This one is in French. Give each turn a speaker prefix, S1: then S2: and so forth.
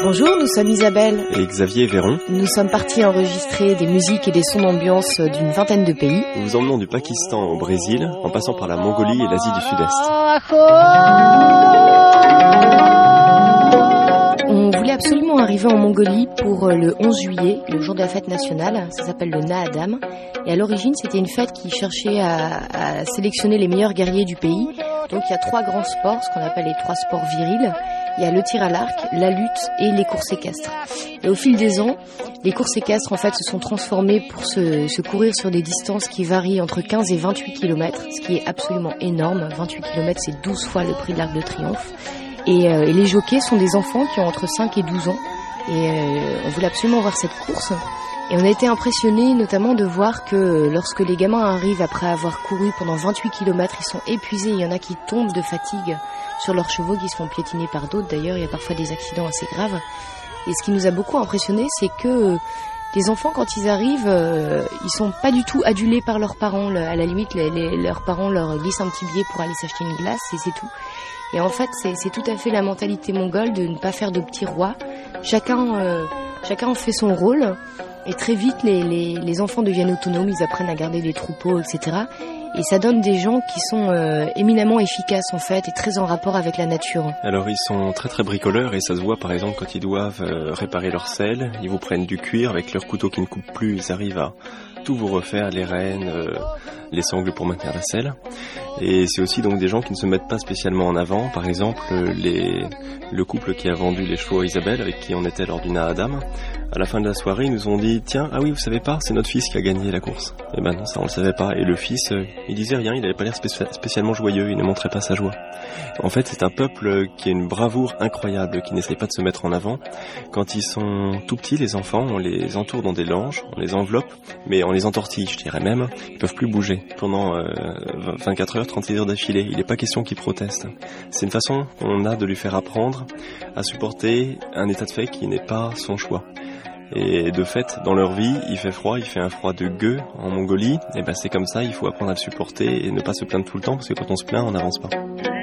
S1: Bonjour, nous sommes Isabelle
S2: et Xavier Véron.
S1: Nous sommes partis enregistrer des musiques et des sons d'ambiance d'une vingtaine de pays.
S2: Nous vous emmenons du Pakistan au Brésil, en passant par la Mongolie et l'Asie du Sud-Est.
S1: On voulait absolument arriver en Mongolie pour le 11 juillet, le jour de la fête nationale. Ça s'appelle le Naadam. Et à l'origine, c'était une fête qui cherchait à sélectionner les meilleurs guerriers du pays. Donc il y a 3 grands sports, ce qu'on appelle les 3 sports virils. Il y a le tir à l'arc, la lutte et les courses équestres. Et au fil des ans, les courses équestres en fait se sont transformées pour se courir sur des distances qui varient entre 15 et 28 km, ce qui est absolument énorme. 28 km, c'est 12 fois le prix de l'Arc de Triomphe. Et les jockeys sont des enfants qui ont entre 5 et 12 ans. Et on voulait absolument voir cette course. Et on a été impressionnés notamment de voir que lorsque les gamins arrivent après avoir couru pendant 28 km, ils sont épuisés. Il y en a qui tombent de fatigue sur leurs chevaux, qui se font piétiner par d'autres. D'ailleurs, il y a parfois des accidents assez graves. Et ce qui nous a beaucoup impressionnés, c'est que les enfants, quand ils arrivent, ils sont pas du tout adulés par leurs parents. À la limite, leurs parents leur glissent un petit billet pour aller s'acheter une glace et c'est tout. Et en fait, c'est tout à fait la mentalité mongole de ne pas faire de petits rois. Chacun fait son rôle. Et très vite, les enfants deviennent autonomes, ils apprennent à garder des troupeaux, etc. Et ça donne des gens qui sont éminemment efficaces en fait et très en rapport avec la nature.
S2: Alors ils sont très très bricoleurs et ça se voit par exemple quand ils doivent réparer leur selle. Ils vous prennent du cuir avec leur couteau qui ne coupe plus, ils arrivent à tout vous refaire, les rênes, les sangles pour maintenir la selle. Et c'est aussi donc des gens qui ne se mettent pas spécialement en avant. Par exemple, le couple qui a vendu les chevaux à Isabelle, avec qui on était lors du Naadam, à la fin de la soirée, ils nous ont dit « Tiens, ah oui, vous savez pas, c'est notre fils qui a gagné la course. » Et ben non, ça on le savait pas. Et le fils, il disait rien, il avait pas l'air spécialement joyeux, il ne montrait pas sa joie. En fait, c'est un peuple qui a une bravoure incroyable, qui n'essaye pas de se mettre en avant. Quand ils sont tout petits, les enfants, on les entoure dans des langes, on les enveloppe, mais on les entortille, je dirais même. Ils peuvent plus bouger pendant 24 heures, 36 heures d'affilée. Il n'est pas question qu'ils protestent. C'est une façon qu'on a de lui faire apprendre à supporter un état de fait qui n'est pas son choix. Et de fait, dans leur vie, il fait froid, il fait un froid de gueux en Mongolie. Et ben c'est comme ça, il faut apprendre à le supporter et ne pas se plaindre tout le temps, parce que quand on se plaint, on n'avance pas.